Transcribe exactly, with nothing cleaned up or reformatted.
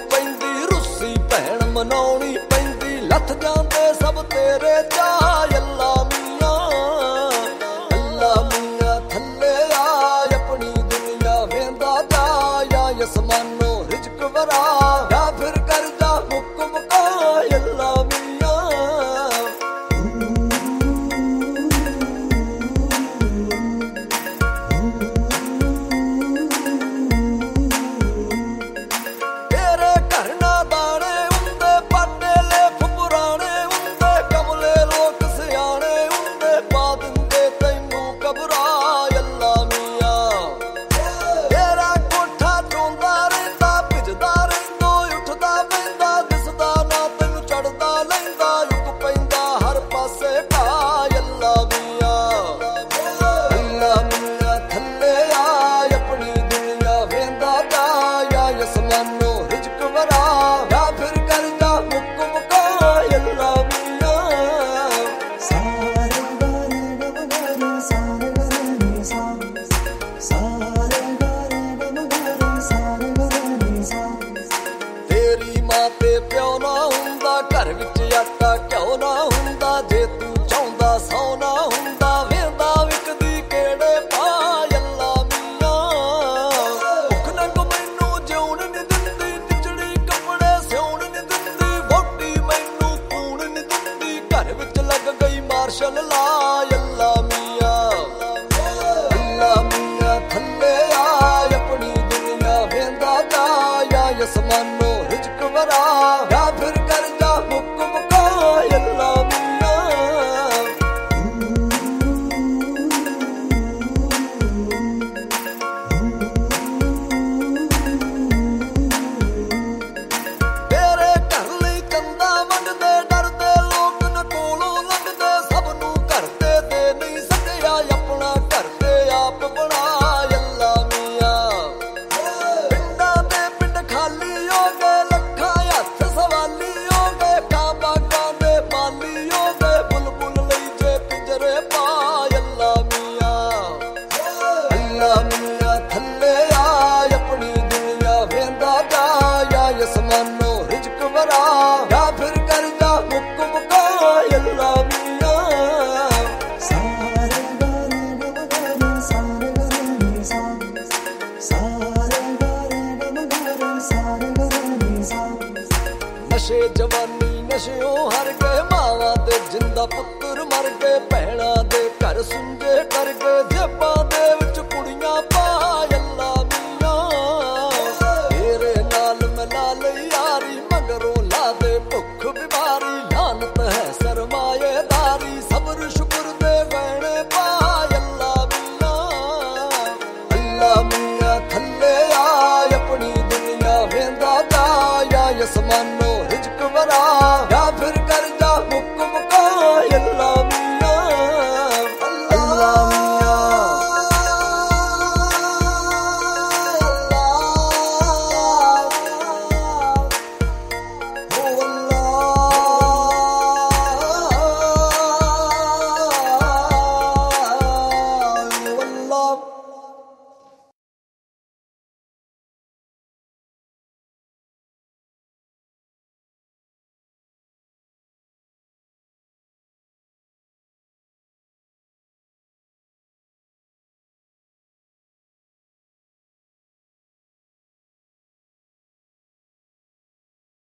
ਪੈਂਦੀ ਰੁੱਸੀ ਭੈਣ ਮਨਾਉਣੀ ਪੈਂਦੀ ਲੱਥ ਜਾਂਦੇ ਸਭ ਤੇਰੇ ਚਾਅ ਅੱਲਾ ਮੀਆਂ ਅੱਲਾ ਮੀਆਂ ਥੱਲੇ ਆ ਆਪਣੀ ਦੁਨੀਆ ਵੇਂਦਾ ਜਾ ਜਾਂ ਅਸਮਾਨੋਂ ਰਿਜ਼ਕ ਵਰਾ ਜਾਂ ਫਿਰ ਕਰ ਜਾ ਮੁੱਕ ਮੁਕਾ ਅੱਲਾ ਮੀਆਂ ਤੇਰੇ ਘਰ ਨਾ ਦਾਣੇ ਹੁੰਦੇ ਪਾਟੇ ਲੇਫ ਪੁਰਾਣੇ ਹੁੰਦੇ ਕਮਲੇ ਲੋਕ ਸਿਆਣੇ ਹੁੰਦੇ ਪਾ ਦਿੰਦੇ ਤੈਨੂੰ ਕਬਰਾਂ ਅੱਲਾ ਮੀਆਂ ਤੇਰਾ ਕੋਠਾ ਚੋਂਦਾ ਰਹਿੰਦਾ ਭਿੱਜਦਾ ਰਹਿੰਦਾ ਉੱਠਦਾ ਬਹਿੰਦਾ ਦਿਸਦਾ ਨਾ ਤੈਨੂੰ ਚੜਦਾ ਲੈਂਦਾ ਯੁੱਗ ਪੈਂਦਾ ਹਰ ਪਾਸੇ ਢਾਹ ਅੱਲਾ ਮੀਆਂ ਅੱਲਾ ਮੀਆਂ ਥੱਲੇ ਆ ਆਪਣੀ ਦੁਨੀਆ ਵੇਂਦਾ ਜਾ ਜਾਂ ਅਸਮਾਨੋਂ ਰਿਜ਼ਕ ਵਰਾ ਜਾਂ ਫਿਰ ਕਰ ਜਾ ਮੁੱਕ ਮੁਕਾ ਅੱਲਾ ਮੀਆਂ ਸਾਰੇ ਗਾਰੇ ਗਮਗਾਰੇ ਸਾਰੇ ਗਾਰੇ ਨੀ ਸਾ ਸਾਰੇ ਗਾਰੇ ਗਮਗਾਰੇ ਸਾਰੇ ਗਾਰੇ ਨੀ ਸਾ ਤੇਰੀ ਮਾਂ ਤੇ ਪਿਓ ਨਾ ਹੁੰਦਾ ਘਰ ਵਿੱਚ ਆਟਾ ਘਿਓ ਨਾ ਹੁੰਦਾ ਜੇ ਤੂੰ ਚਾਹੁੰਦਾ ਸੋਨਾ ਹੁੰਦਾ ਵੇਂਦਾ ਵਿਕਦੀ ਕਿਹੜੇ ਪਾ ਅੱਲਾ ਮੀਆਂ ਭੁੱਖ ਨੰਗ ਮੈਨੂੰ ਜਿਉਣ ਨੀ ਦਿੰਦੀ ਟਿਚੜੀ ਕੱਪੜੇ ਸਿਉਣ ਨੀ ਦਿੰਦੀ ਵੋਟੀ ਮੈਨੂੰ ਕੂਣ ਨੀ ਦਿੰਦੀ ਘਰ ਵਿੱਚ ਲੱਗ ਗਈ ਮਾਰਸ਼ਲ ਲਾ ਅੱਲਾ ਮੀਆਂ ਅੱਲਾ ਮੀਆਂ ਥੱਲੇ ਆ ਆਪਣੀ ਦੁਨੀਆ ਵੇਂਦਾ ਜਾ ਜਾਂ ਅਸਮਾਨੋਂ ਰਿਜ਼ਕ ਵਰਾ ਜਾਂ ਫਿਰ ਕਰ ਜਾ ਮੁੱਕ ਮੁਕਾ ਅੱਲਾ ਮੀਆਂ ਤੇਰੇ ਘਰ ਲਈ ਚੰਦਾ ਮੰਗਦੇ ਡਰਦੇ ਲੋਕ ਨਾ ਕੋਲੋਂ ਲੰਘਦੇ ਸਭ ਨੂੰ ਘਰ ਤੇ ਦੇ ਨਹੀਂ ਸਕਿਆ ਆਪਣਾ ਘਰ ਤੇ ਆਪ ਬਣਾ ਅੱਲਾ ਮੀਆਂ ਪਿੰਡਾਂ ਦੇ ਪਿੰਡ ਖਾਲੀ ਹੋ ਗਏ ਲੱਖਾਂ ਹੱਥ ਸਵਾਲੀ ਹੋ ਗਏ ਕਾਂ ਬਾਗਾਂ ਦੇ ਮਾਲੀ ਹੋ ਗਏ ਬੁਲਬੁਲ ਲਈ ਜੇ ਪਿੰਜਰੇ ਪਾ ਅੱਲਾ ਮੀਆਂ ਅੱਲਾ ਮੀਆਂ ਥੱਲੇ ਆ ਆਪਣੀ ਦੁਨੀਆ ਵੇਂਦਾ ਜਾ ਜਾਂ ਅਸਮਾਨੋਂ ਰਿਜ਼ਕ ਵਰਾ ਜਾਂ ਫਿਰ ਕਰ ਜਾ ਮੁੱਕ ਮੁਕਾ ਅੱਲਾ ਮੀਆਂ ਸਾਰੇ ਗਾਰੇ ਗਮਗਾਰੇ ਸਾਰੇ ਗਾਰੇ ਨੀ ਸਾ ਸਾਰੇ ਗਾਰੇ ਗਮਗਾਰੇ ਸਾਰੇ ਗਾਰੇ ਨੀ ਸਾ ਨਸ਼ੇ ਜਵਾਨੀ ਨਸ਼ਿਓਂ ਹਰ ਗਏ ਮਾਵਾਂ ਦੇ ਜਿੰਦਾ ਪੁੱਤਰ ਮਰ ਗਏ ਭੈਣਾਂ ਦੇ ਘਰ ਸੁੰਝੇ ਕਰ ਗਏ ਜੇਬਾਂ ਦੇ ਵਿੱਚ ਕੁੜੀਆਂ ਪਾ ਅੱਲਾ ਮੀਆਂ ਤੇਰੇ ਨਾਲ ਮਿਲਾ ਲਈ ਯਾਰੀ ਮਗਰੋਂ ਲਾ ਦੇ ਭੁੱਖ ਬਿਮਾਰੀ ਲਾਨਤ ਹੈ ਸਰਮਾਏਦਾਰੀ ਸਬਰ ਸ਼ੁਕਰ ਦੇ ਗਹਿਣੇ ਪਾ ਅੱਲਾ ਮੀਆਂ ਅੱਲਾ ਮੀਆਂ ਥੱਲੇ ਆ ਆਪਣੀ ਦੁਨੀਆ ਵੇਂਦਾ ਜਾ ਜਾਂ ਅਸਮਾਨੋਂ ਰਿਜ਼ਕ ਵਰਾ ਜਾਂ ਫਿਰ